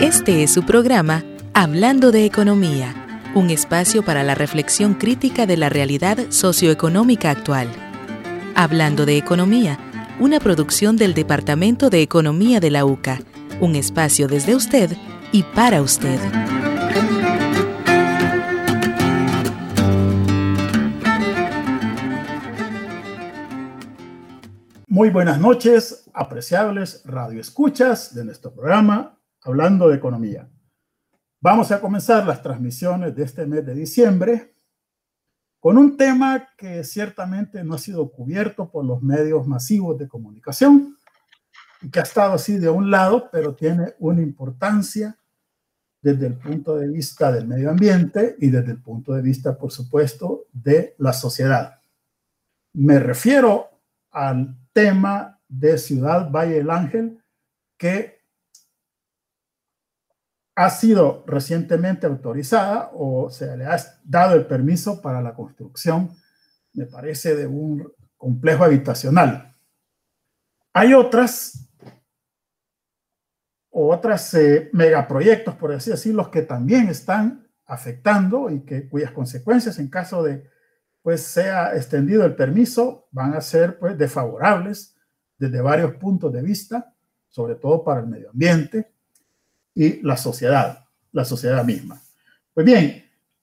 Este es su programa Hablando de Economía, un espacio para la reflexión crítica de la realidad socioeconómica actual. Hablando de Economía, una producción del Departamento de Economía de la UCA, un espacio desde usted y para usted. Muy buenas noches, apreciables radioescuchas de nuestro programa Hablando de Economía. Vamos a comenzar las transmisiones de este mes de diciembre con un tema que ciertamente no ha sido cubierto por los medios masivos de comunicación y que ha estado así de un lado, pero tiene una importancia desde el punto de vista del medio ambiente y desde el punto de vista, por supuesto, de la sociedad. Me refiero al tema de Ciudad Valle del Ángel, que ha sido recientemente autorizada o se le ha dado el permiso para la construcción, me parece, de un complejo habitacional. Hay otros megaproyectos, por así decirlo, que también están afectando y cuyas consecuencias, en caso de pues sea extendido el permiso, van a ser pues desfavorables desde varios puntos de vista, sobre todo para el medio ambiente y la sociedad misma. Pues bien,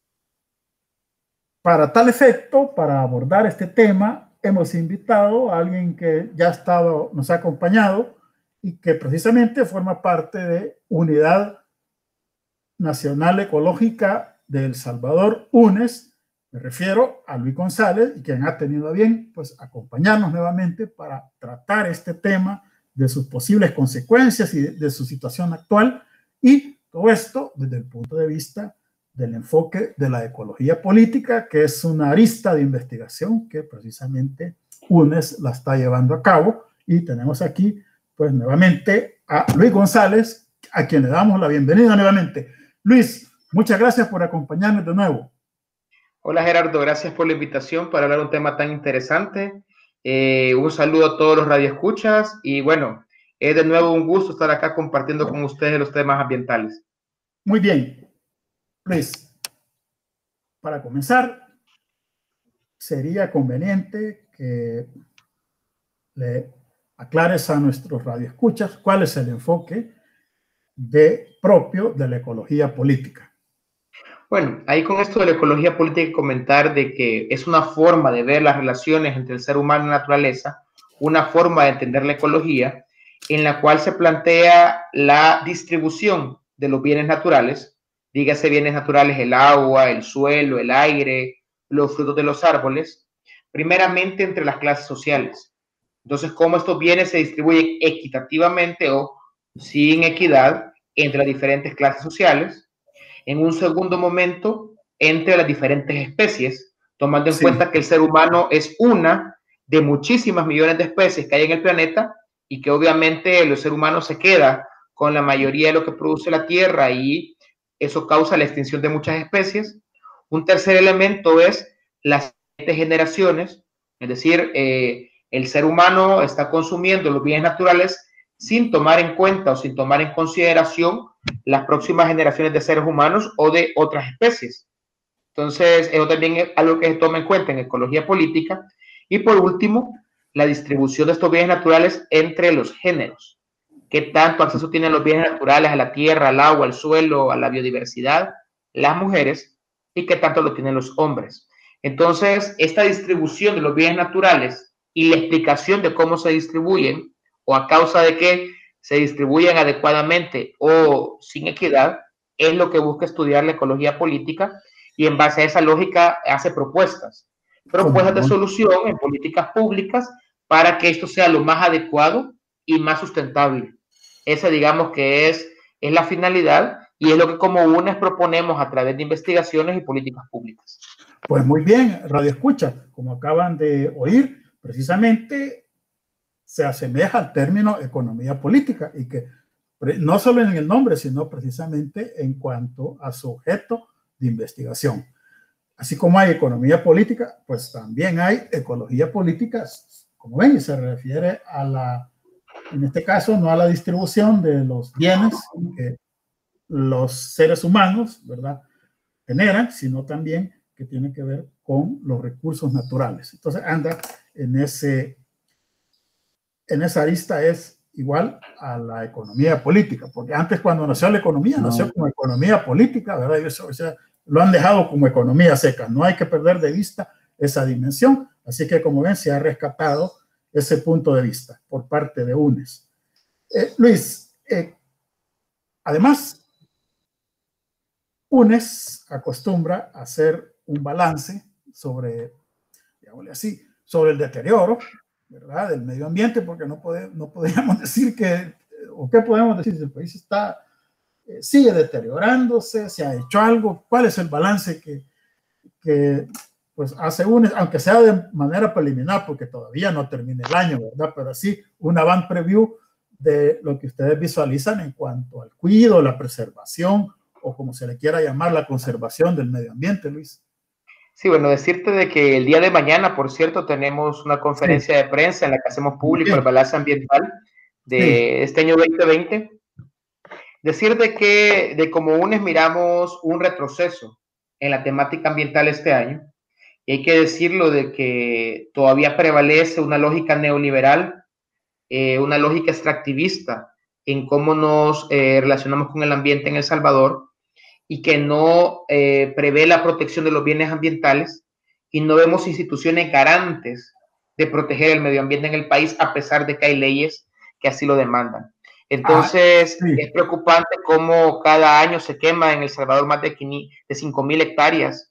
para tal efecto, para abordar este tema, hemos invitado a alguien que ya nos ha acompañado y que precisamente forma parte de Unidad Nacional Ecológica de El Salvador, UNES. Me refiero a Luis González, y quien ha tenido a bien pues, acompañarnos nuevamente para tratar este tema de sus posibles consecuencias y de su situación actual, y todo esto desde el punto de vista del enfoque de la ecología política, que es una arista de investigación que precisamente UNES la está llevando a cabo. Y tenemos aquí pues nuevamente a Luis González, a quien le damos la bienvenida nuevamente. Luis, muchas gracias por acompañarnos de nuevo. Hola Gerardo, gracias por la invitación para hablar de un tema tan interesante. Un saludo a todos los radioescuchas y bueno, es de nuevo un gusto estar acá compartiendo con ustedes los temas ambientales. Muy bien, Luis, para comenzar, sería conveniente que le aclares a nuestros radioescuchas cuál es el enfoque propio de la ecología política. Bueno, ahí con esto de la ecología política hay que comentar de que es una forma de ver las relaciones entre el ser humano y la naturaleza, una forma de entender la ecología en la cual se plantea la distribución de los bienes naturales, dígase bienes naturales, el agua, el suelo, el aire, los frutos de los árboles, primeramente entre las clases sociales. Entonces, cómo estos bienes se distribuyen equitativamente o sin equidad entre las diferentes clases sociales. En un segundo momento, entre las diferentes especies, tomando en cuenta que el ser humano es una de muchísimas millones de especies que hay en el planeta y que obviamente el ser humano se queda con la mayoría de lo que produce la Tierra y eso causa la extinción de muchas especies. Un tercer elemento es las generaciones, es decir, el ser humano está consumiendo los bienes naturales sin tomar en cuenta o sin tomar en consideración las próximas generaciones de seres humanos o de otras especies. Entonces, eso también es algo que se toma en cuenta en ecología política. Y por último, la distribución de estos bienes naturales entre los géneros. ¿Qué tanto acceso tienen los bienes naturales a la tierra, al agua, al suelo, a la biodiversidad, las mujeres? ¿Y qué tanto lo tienen los hombres? Entonces, esta distribución de los bienes naturales y la explicación de cómo se distribuyen o a causa de que se distribuyen adecuadamente o sin equidad, es lo que busca estudiar la ecología política y en base a esa lógica hace propuestas de solución en políticas públicas para que esto sea lo más adecuado y más sustentable. Esa digamos que es la finalidad y es lo que como UNES proponemos a través de investigaciones y políticas públicas. Pues muy bien, Radio Escucha, como acaban de oír, precisamente se asemeja al término economía política y que no solo en el nombre, sino precisamente en cuanto a su objeto de investigación. Así como hay economía política, pues también hay ecología política, como ven, y se refiere a en este caso, no a la distribución de los bienes que los seres humanos, ¿verdad?, generan, sino también que tiene que ver con los recursos naturales. Entonces anda en esa arista, es igual a la economía política, porque antes cuando nació la economía, nació como economía política, ¿verdad? Y eso, o sea, lo han dejado como economía seca. No hay que perder de vista esa dimensión. Así que, como ven, se ha rescatado ese punto de vista por parte de UNES. Luis, además, UNES acostumbra a hacer un balance sobre, digámosle así, sobre el deterioro, ¿verdad?, del medio ambiente, porque no podríamos decir que, o qué podemos decir, si el país sigue deteriorándose, se ha hecho algo, cuál es el balance que pues hace UNES, aunque sea de manera preliminar, porque todavía no termina el año, ¿verdad?, pero sí un avant preview de lo que ustedes visualizan en cuanto al cuidado, la preservación, o como se le quiera llamar, la conservación del medio ambiente, Luis. Sí, bueno, decirte de que el día de mañana, por cierto, tenemos una conferencia de prensa en la que hacemos público el balance ambiental de este año 2020. Decir de como UNES miramos un retroceso en la temática ambiental este año. Y hay que decirlo de que todavía prevalece una lógica neoliberal, una lógica extractivista en cómo nos relacionamos con el ambiente en El Salvador, y que no prevé la protección de los bienes ambientales, y no vemos instituciones garantes de proteger el medio ambiente en el país, a pesar de que hay leyes que así lo demandan. Entonces, es preocupante cómo cada año se quema en El Salvador más de 5.000 hectáreas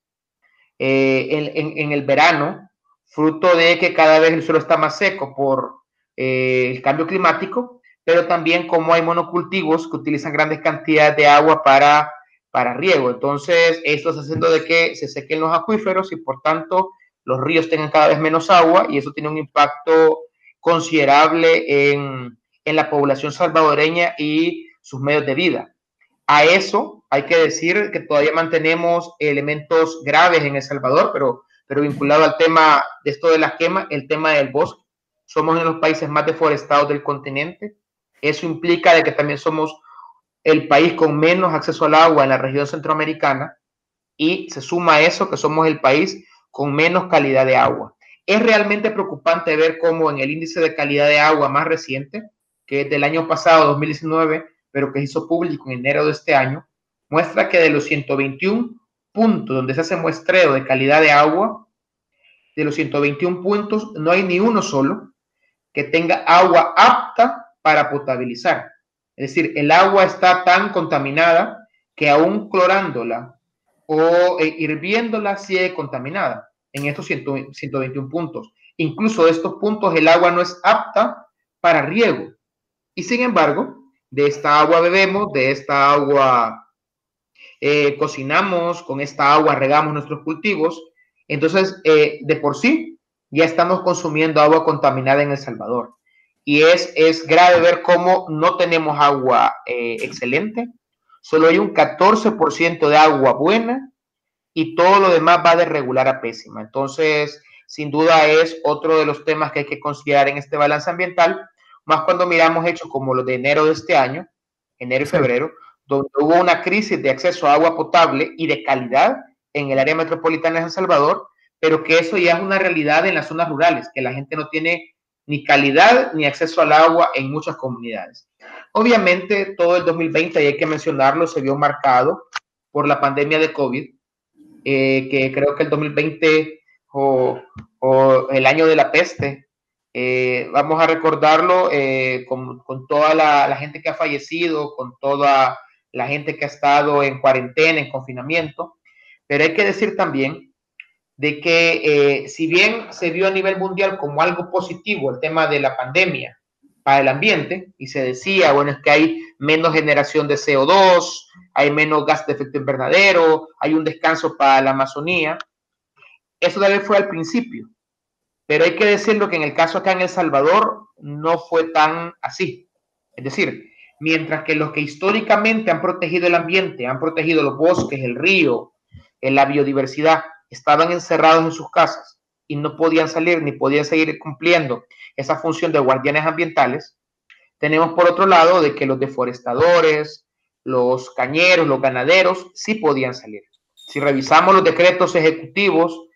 en el verano, fruto de que cada vez el suelo está más seco por el cambio climático, pero también como hay monocultivos que utilizan grandes cantidades de agua para riego. Entonces, esto está haciendo de que se sequen los acuíferos y por tanto los ríos tengan cada vez menos agua, y eso tiene un impacto considerable en la población salvadoreña y sus medios de vida. A eso hay que decir que todavía mantenemos elementos graves en El Salvador, pero vinculado al tema de esto de las quemas, el tema del bosque. Somos uno de los países más deforestados del continente. Eso implica de que también somos el país con menos acceso al agua en la región centroamericana, y se suma a eso que somos el país con menos calidad de agua. Es realmente preocupante ver cómo en el índice de calidad de agua más reciente, que es del año pasado, 2019, pero que se hizo público en enero de este año, muestra que de los 121 puntos donde se hace muestreo de calidad de agua, de los 121 puntos, no hay ni uno solo que tenga agua apta para potabilizar. Es decir, el agua está tan contaminada que aún clorándola o hirviéndola sigue contaminada en estos 121 puntos. Incluso de estos puntos el agua no es apta para riego. Y sin embargo, de esta agua bebemos, de esta agua cocinamos, con esta agua regamos nuestros cultivos. Entonces, de por sí, ya estamos consumiendo agua contaminada en El Salvador. Y es grave ver cómo no tenemos agua excelente, solo hay un 14% de agua buena, y todo lo demás va de regular a pésima. Entonces, sin duda es otro de los temas que hay que considerar en este balance ambiental, más cuando miramos hechos como los de enero de este año, enero y febrero, donde hubo una crisis de acceso a agua potable y de calidad en el área metropolitana de San Salvador, pero que eso ya es una realidad en las zonas rurales, que la gente no tiene ni calidad ni acceso al agua en muchas comunidades. Obviamente, todo el 2020, y hay que mencionarlo, se vio marcado por la pandemia de COVID, que creo que el 2020 o el año de la peste, vamos a recordarlo con toda la gente que ha fallecido, con toda la gente que ha estado en cuarentena, en confinamiento. Pero hay que decir también de que si bien se vio a nivel mundial como algo positivo el tema de la pandemia para el ambiente, y se decía, bueno, es que hay menos generación de CO2, hay menos gas de efecto invernadero, hay un descanso para la Amazonía, eso tal vez fue al principio, pero hay que decirlo que en el caso acá en El Salvador no fue tan así. Es decir, mientras que los que históricamente han protegido el ambiente, han protegido los bosques, el río, la biodiversidad, estaban encerrados en sus casas y no podían salir ni podían seguir cumpliendo esa función de guardianes ambientales, tenemos por otro lado de que los deforestadores, los cañeros, los ganaderos, sí podían salir. Si revisamos los decretos ejecutivos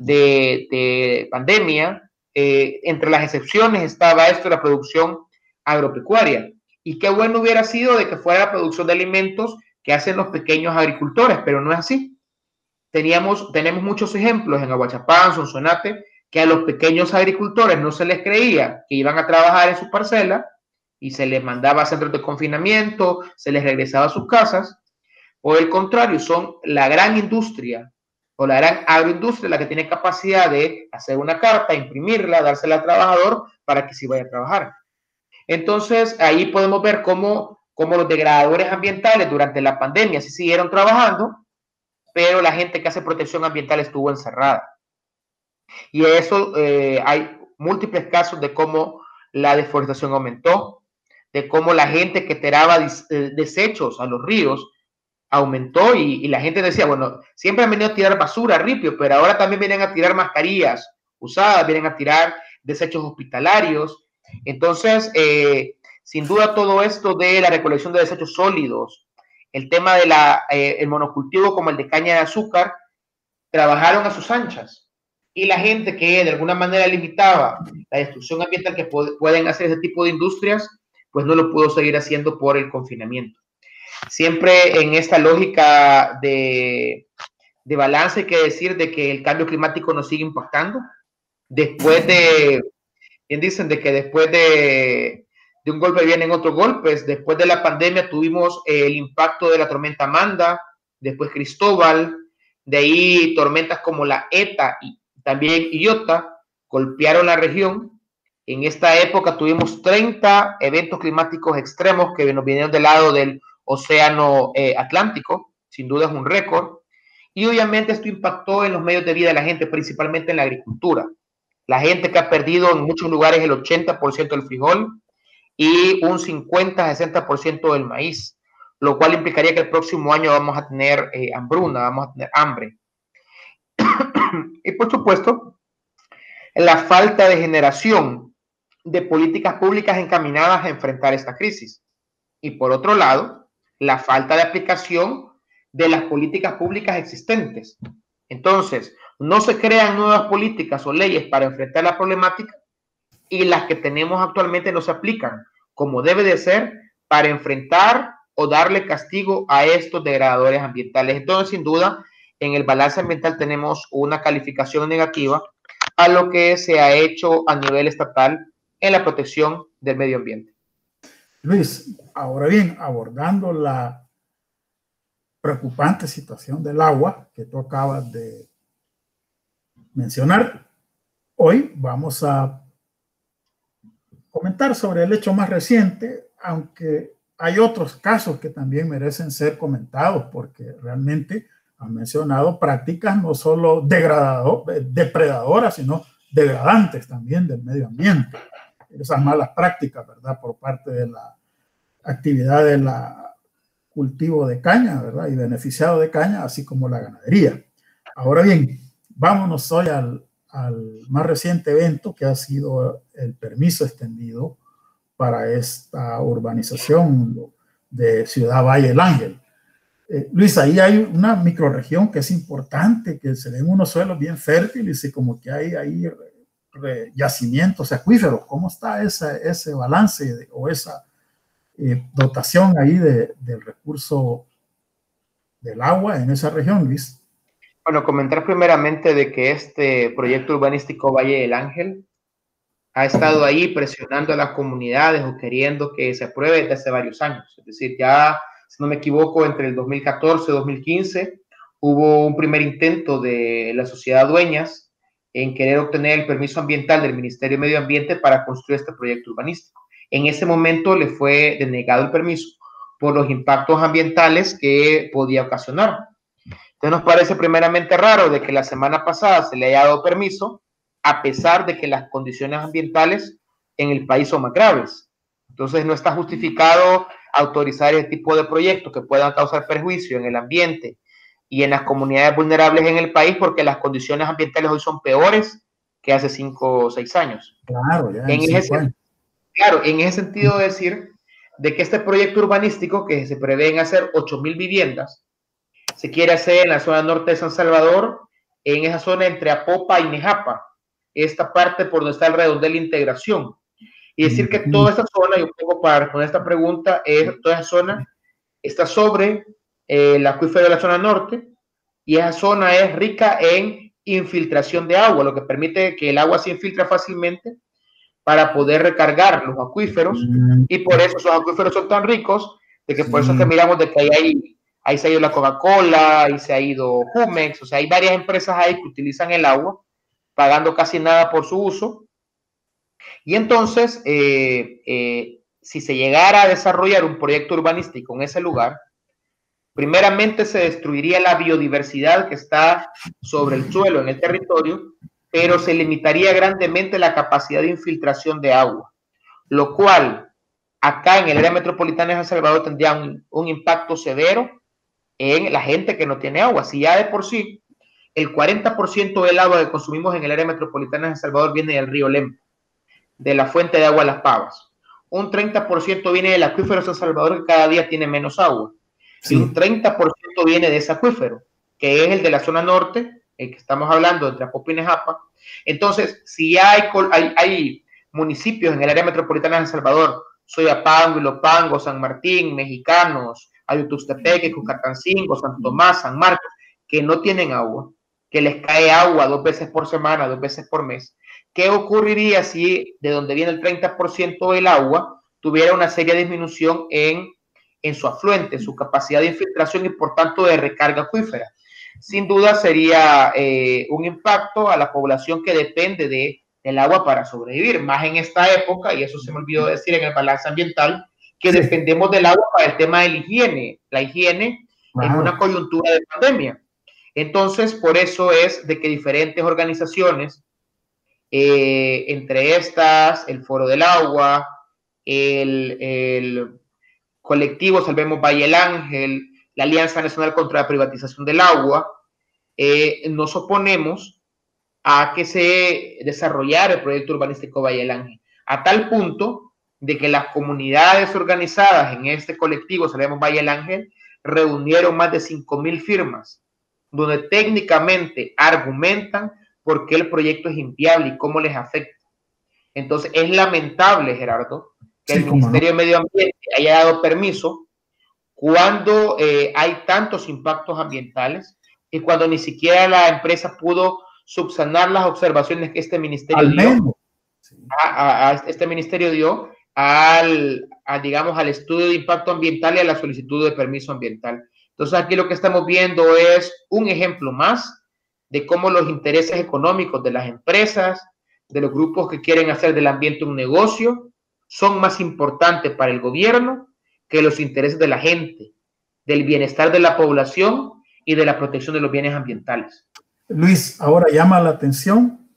de pandemia, entre las excepciones estaba esto de la producción agropecuaria. Y qué bueno hubiera sido de que fuera la producción de alimentos que hacen los pequeños agricultores, pero no es así. Tenemos muchos ejemplos en Aguachapán, Sonsonate, que a los pequeños agricultores no se les creía que iban a trabajar en su parcela y se les mandaba a centros de confinamiento, se les regresaba a sus casas. Por el contrario, son la gran industria o la gran agroindustria la que tiene capacidad de hacer una carta, imprimirla, dársela al trabajador para que se vaya a trabajar. Entonces, ahí podemos ver cómo los degradadores ambientales durante la pandemia sí siguieron trabajando, pero la gente que hace protección ambiental estuvo encerrada. Y eso hay múltiples casos de cómo la deforestación aumentó, de cómo la gente que tiraba desechos a los ríos aumentó y la gente decía, bueno, siempre han venido a tirar basura, ripio, pero ahora también vienen a tirar mascarillas usadas, vienen a tirar desechos hospitalarios. Entonces, sin duda todo esto de la recolección de desechos sólidos, el tema de el monocultivo como el de caña de azúcar, trabajaron a sus anchas. Y la gente que de alguna manera limitaba la destrucción ambiental que pueden hacer ese tipo de industrias, pues no lo pudo seguir haciendo por el confinamiento. Siempre en esta lógica de balance hay que decir de que el cambio climático nos sigue impactando. Después de, bien dicen, de que después de un golpe vienen otros golpes. Después de la pandemia tuvimos el impacto de la tormenta Amanda, después Cristóbal, de ahí tormentas como la ETA y también Iota golpearon la región. En esta época tuvimos 30 eventos climáticos extremos que nos vinieron del lado del océano Atlántico, sin duda es un récord. Y obviamente esto impactó en los medios de vida de la gente, principalmente en la agricultura. La gente que ha perdido en muchos lugares el 80% del frijol y un 50-60% del maíz, lo cual implicaría que el próximo año vamos a tener hambruna, vamos a tener hambre. Y por supuesto, la falta de generación de políticas públicas encaminadas a enfrentar esta crisis. Y por otro lado, la falta de aplicación de las políticas públicas existentes. Entonces, no se crean nuevas políticas o leyes para enfrentar la problemática y las que tenemos actualmente no se aplican como debe de ser para enfrentar o darle castigo a estos degradadores ambientales. Entonces, sin duda, en el balance ambiental tenemos una calificación negativa a lo que se ha hecho a nivel estatal en la protección del medio ambiente. Luis, ahora bien, abordando la preocupante situación del agua que tú acabas de mencionar, hoy vamos a comentar sobre el hecho más reciente, aunque hay otros casos que también merecen ser comentados porque realmente han mencionado prácticas no solo depredadoras, sino degradantes también del medio ambiente. Esas malas prácticas, ¿verdad? Por parte de la actividad de la cultivo de caña, ¿verdad? Y beneficiado de caña, así como la ganadería. Ahora bien, vámonos hoy al más reciente evento que ha sido el permiso extendido para esta urbanización de Ciudad Valle del Ángel. Luis, ahí hay una microrregión que es importante, que se ven unos suelos bien fértiles y como que hay ahí yacimientos acuíferos. ¿Cómo está ese balance o esa dotación ahí del recurso del agua en esa región, Luis? Bueno, comentar primeramente de que este proyecto urbanístico Valle del Ángel ha estado ahí presionando a las comunidades o queriendo que se apruebe desde hace varios años. Es decir, ya, si no me equivoco, entre el 2014 y 2015 hubo un primer intento de la sociedad Dueñas en querer obtener el permiso ambiental del Ministerio de Medio Ambiente para construir este proyecto urbanístico. En ese momento le fue denegado el permiso por los impactos ambientales que podía ocasionar. Entonces nos parece primeramente raro de que la semana pasada se le haya dado permiso a pesar de que las condiciones ambientales en el país son más graves. Entonces no está justificado autorizar este tipo de proyectos que puedan causar perjuicio en el ambiente y en las comunidades vulnerables en el país porque las condiciones ambientales hoy son peores que hace 5 o 6 años. Claro, ya en ese sentido decir de que este proyecto urbanístico, que se prevén hacer 8,000 viviendas, se quiere hacer en la zona norte de San Salvador, en esa zona entre Apopa y Nejapa, esta parte por donde está el redondel de integración. Y decir que toda esta zona, y un poco para responder esta pregunta, toda esa zona está sobre el acuífero de la zona norte, y esa zona es rica en infiltración de agua, lo que permite que el agua se infiltre fácilmente para poder recargar los acuíferos, y por eso esos acuíferos son tan ricos, de que por eso es que miramos de que ahí se ha ido la Coca-Cola, ahí se ha ido Jumex, o sea, hay varias empresas ahí que utilizan el agua, pagando casi nada por su uso. Y entonces, si se llegara a desarrollar un proyecto urbanístico en ese lugar, primeramente se destruiría la biodiversidad que está sobre el suelo, en el territorio, pero se limitaría grandemente la capacidad de infiltración de agua, lo cual acá en el área metropolitana de San Salvador tendría un impacto severo en la gente que no tiene agua. Si ya de por sí el 40% del agua que consumimos en el área metropolitana de San Salvador viene del río Lempa, de la fuente de agua Las Pavas. Un 30% viene del acuífero de San Salvador, que cada día tiene menos agua. Sí. Y un 30% viene de ese acuífero, que es el de la zona norte, el que estamos hablando, entre Apopa y Nejapa. Entonces, si ya hay municipios en el área metropolitana de San Salvador, Soyapango, Ilopango, San Martín, Mexicanos, Ayutuxtepeque, Cucatancingo, Santo Tomás, San Marcos, que no tienen agua, que les cae agua 2 veces por semana, 2 veces por mes. ¿Qué ocurriría si de donde viene el 30% del agua tuviera una seria disminución en su afluente, su capacidad de infiltración y por tanto de recarga acuífera? Sin duda sería un impacto a la población que depende del agua para sobrevivir, más en esta época, y eso se me olvidó decir en el balance ambiental, que sí, dependemos del agua para el tema de la higiene en una coyuntura de pandemia. Entonces, por eso es de que diferentes organizaciones, entre estas, el Foro del Agua, el colectivo Salvemos Valle El Ángel, la Alianza Nacional contra la Privatización del Agua, nos oponemos a que se desarrollara el proyecto urbanístico Valle El Ángel, a tal punto de que las comunidades organizadas en este colectivo Salvemos Valle El Ángel reunieron más de 5,000 firmas, donde técnicamente argumentan por qué el proyecto es inviable y cómo les afecta. Entonces, es lamentable, Gerardo, que el Ministerio de Medio Ambiente haya dado permiso cuando hay tantos impactos ambientales y cuando ni siquiera la empresa pudo subsanar las observaciones que este ministerio dio, este ministerio dio digamos, al estudio de impacto ambiental y a la solicitud de permiso ambiental. Entonces, aquí lo que estamos viendo es un ejemplo más de cómo los intereses económicos de las empresas, de los grupos que quieren hacer del ambiente un negocio, son más importantes para el gobierno que los intereses de la gente, del bienestar de la población y de la protección de los bienes ambientales. Luis, ahora llama la atención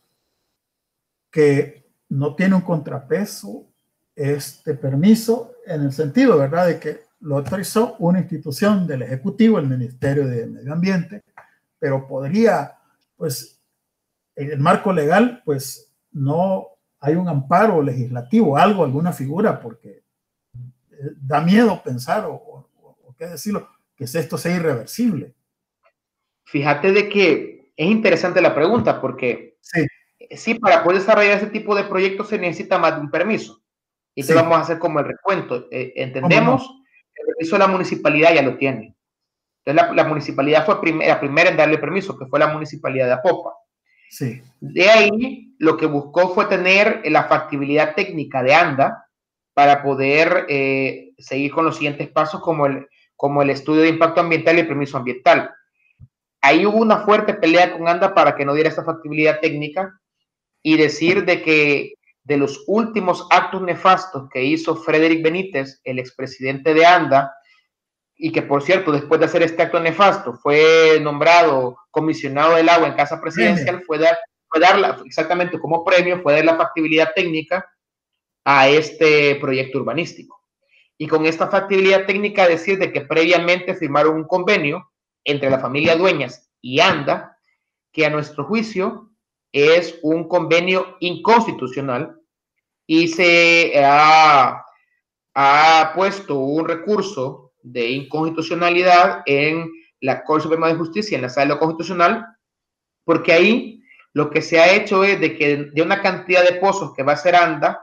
que no tiene un contrapeso este permiso en el sentido, ¿verdad?, de que lo autorizó una institución del Ejecutivo, el Ministerio de Medio Ambiente, pero podría, pues, en el marco legal, pues, no hay un amparo legislativo, alguna figura, porque da miedo pensar, o qué decirlo, que esto sea irreversible. Fíjate de que es interesante la pregunta, porque sí, para poder desarrollar ese tipo de proyectos se necesita más de un permiso. Y te vamos a hacer como el recuento. Entendemos, el permiso de la municipalidad ya lo tiene. Entonces la municipalidad fue la primera en darle permiso, que fue la municipalidad de Apopa. Sí. De ahí lo que buscó fue tener la factibilidad técnica de ANDA para poder seguir con los siguientes pasos como el estudio de impacto ambiental y el permiso ambiental. Ahí hubo una fuerte pelea con ANDA para que no diera esta factibilidad técnica y decir de que de los últimos actos nefastos que hizo Frederick Benítez, el expresidente de ANDA, y que por cierto, después de hacer este acto nefasto, fue nombrado comisionado del agua en Casa Presidencial, fue dar exactamente como premio, fue dar la factibilidad técnica a este proyecto urbanístico. Y con esta factibilidad técnica decir de que previamente firmaron un convenio entre la familia Dueñas y ANDA, que a nuestro juicio es un convenio inconstitucional y se ha ha puesto un recurso de inconstitucionalidad en la Corte Suprema de Justicia, en la Sala Constitucional, porque ahí lo que se ha hecho es de que de una cantidad de pozos que va a hacer ANDA,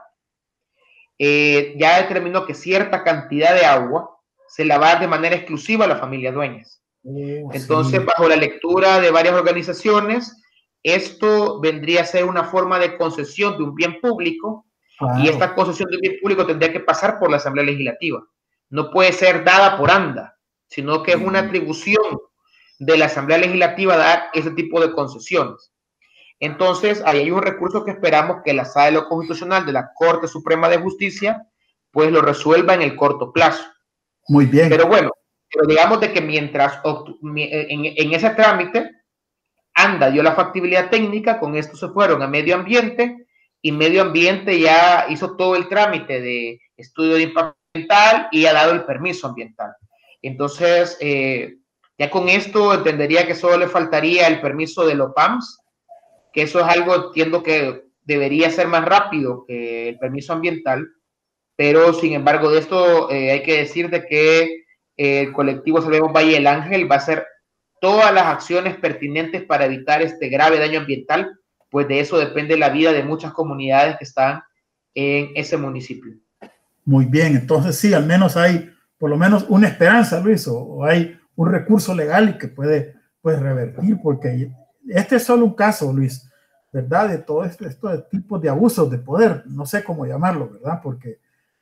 ya determinó que cierta cantidad de agua se la va a dar de manera exclusiva a la familia dueñas. Entonces, sí, bajo la lectura de varias organizaciones, esto vendría a ser una forma de concesión de un bien público, y esta concesión de un bien público tendría que pasar por la Asamblea Legislativa. No puede ser dada por ANDA, sino que es una atribución de la Asamblea Legislativa dar ese tipo de concesiones. Entonces, ahí hay un recurso que esperamos que la Sala de lo Constitucional de la Corte Suprema de Justicia pues lo resuelva en el corto plazo. Muy bien. Pero bueno, pero digamos de que mientras en ese trámite ANDA dio la factibilidad técnica, con esto se fueron a Medio Ambiente, y Medio Ambiente ya hizo todo el trámite de estudio de impacto ambiental y ha dado el permiso ambiental. Entonces, ya con esto entendería que solo le faltaría el permiso de los PAMS, que eso es algo, entiendo que debería ser más rápido que el permiso ambiental, pero sin embargo de esto hay que decir de que el colectivo Salvemos Valle del Ángel va a hacer todas las acciones pertinentes para evitar este grave daño ambiental, pues de eso depende la vida de muchas comunidades que están en ese municipio. Muy bien, entonces sí, al menos hay por lo menos una esperanza, Luis, o hay un recurso legal y que puede revertir, porque este es solo un caso, Luis, ¿verdad? De todo estos tipos de abusos de poder, no sé cómo llamarlo, ¿verdad? Porque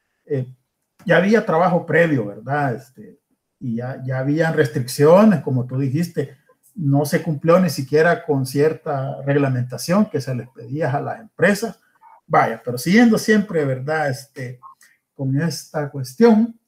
ya había trabajo previo, ¿verdad? Y ya habían restricciones, como tú dijiste, no se cumplió ni siquiera con cierta reglamentación que se les pedía a las empresas. Vaya, pero siguiendo siempre, ¿verdad? Con esta cuestión,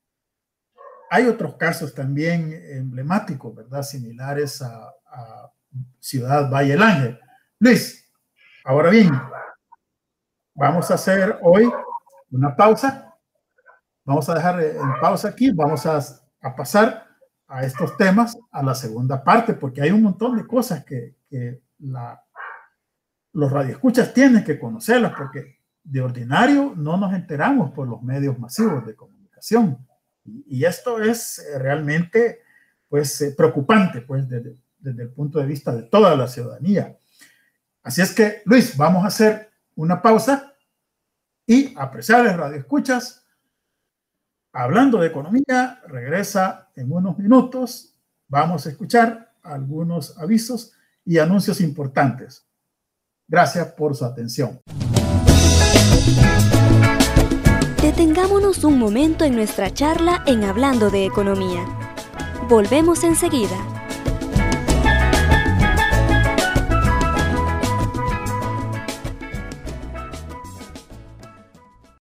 hay otros casos también emblemáticos, ¿verdad? Similares a Ciudad Valle del Ángel. Luis, ahora bien, vamos a hacer hoy una pausa. Vamos a dejar en pausa aquí, vamos a pasar a estos temas a la segunda parte, porque hay un montón de cosas que los radioescuchas tienen que conocerlas, porque de ordinario no nos enteramos por los medios masivos de comunicación. Y esto es realmente pues, preocupante pues, desde el punto de vista de toda la ciudadanía. Así es que, Luis, vamos a hacer una pausa y, apreciables radioescuchas, Hablando de Economía regresa en unos minutos. Vamos a escuchar algunos avisos y anuncios importantes. Gracias por su atención. Detengámonos un momento en nuestra charla en Hablando de Economía. Volvemos enseguida.